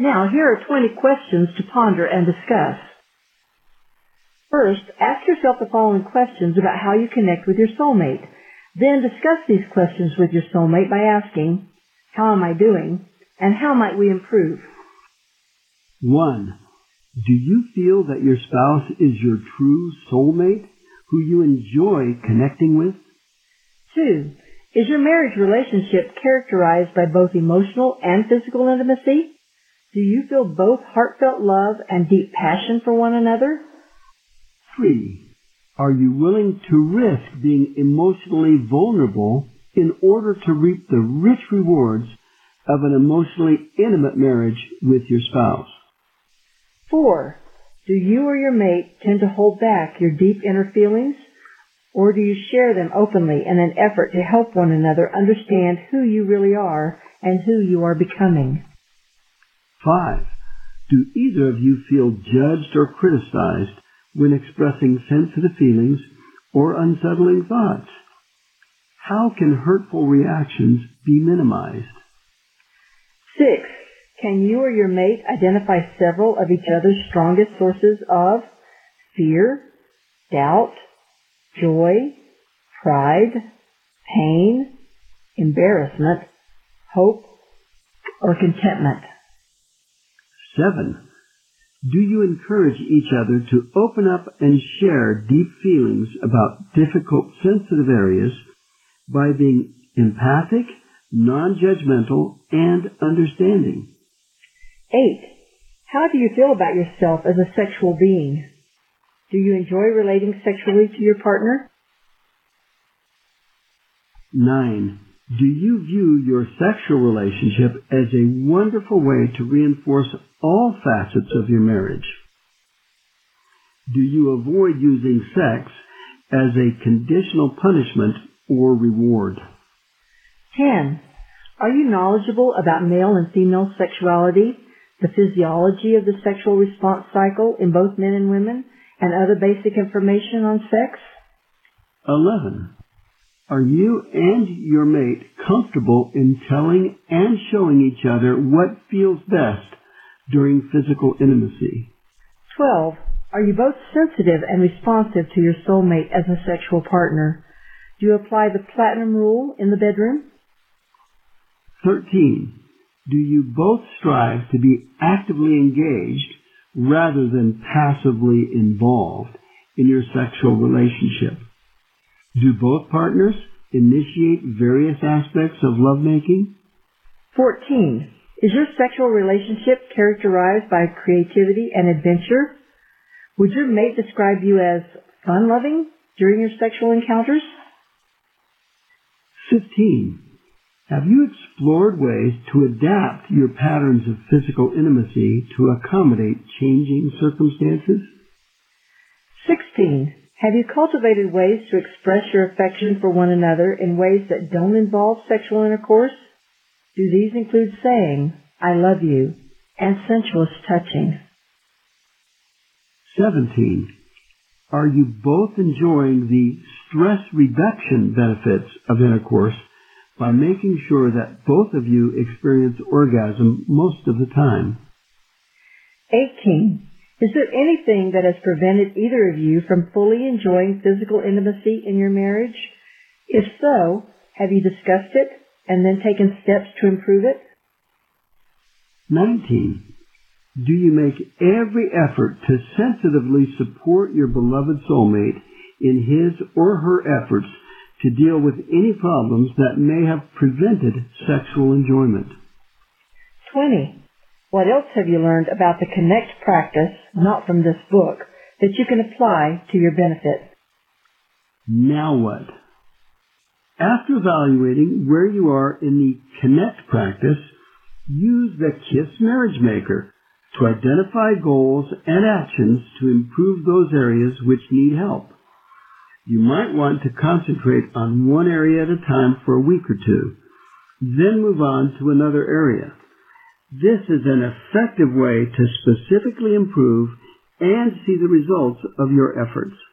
Now, here are 20 questions to ponder and discuss. First, ask yourself the following questions about how you connect with your soulmate. Then discuss these questions with your soulmate by asking, how am I doing? And how might we improve? 1. Do you feel that your spouse is your true soulmate who you enjoy connecting with? 2. Is your marriage relationship characterized by both emotional and physical intimacy? Do you feel both heartfelt love and deep passion for one another? 3. Are you willing to risk being emotionally vulnerable in order to reap the rich rewards of an emotionally intimate marriage with your spouse? 4. Do you or your mate tend to hold back your deep inner feelings, or do you share them openly in an effort to help one another understand who you really are and who you are becoming? 5. Do either of you feel judged or criticized when expressing sensitive feelings or unsettling thoughts? How can hurtful reactions be minimized? 6. Can you or your mate identify several of each other's strongest sources of fear, doubt, joy, pride, pain, embarrassment, hope, or contentment? 7. Do you encourage each other to open up and share deep feelings about difficult, sensitive areas by being empathic, non-judgmental, and understanding? 8. How do you feel about yourself as a sexual being? Do you enjoy relating sexually to your partner? 9. Do you view your sexual relationship as a wonderful way to reinforce all facets of your marriage? Do you avoid using sex as a conditional punishment or reward? 10. Are you knowledgeable about male and female sexuality, the physiology of the sexual response cycle in both men and women, and other basic information on sex? 11. Are you and your mate comfortable in telling and showing each other what feels best during physical intimacy? 12. Are you both sensitive and responsive to your soulmate as a sexual partner? Do you apply the platinum rule in the bedroom? 13. Do you both strive to be actively engaged rather than passively involved in your sexual relationship? Do both partners initiate various aspects of lovemaking? 14. Is your sexual relationship characterized by creativity and adventure? Would your mate describe you as fun-loving during your sexual encounters? 15. Have you explored ways to adapt your patterns of physical intimacy to accommodate changing circumstances? 16. Have you cultivated ways to express your affection for one another in ways that don't involve sexual intercourse? Do these include saying, I love you, and sensuous touching? 17. Are you both enjoying the stress reduction benefits of intercourse by making sure that both of you experience orgasm most of the time? 18. Is there anything that has prevented either of you from fully enjoying physical intimacy in your marriage? If so, have you discussed it and then taken steps to improve it? 19. Do you make every effort to sensitively support your beloved soulmate in his or her efforts to deal with any problems that may have prevented sexual enjoyment? 20. What else have you learned about the Connect practice, not from this book, that you can apply to your benefit? Now what? After evaluating where you are in the Connect practice, use the KISS Marriage Maker to identify goals and actions to improve those areas which need help. You might want to concentrate on one area at a time for a week or two, then move on to another area. This is an effective way to specifically improve and see the results of your efforts.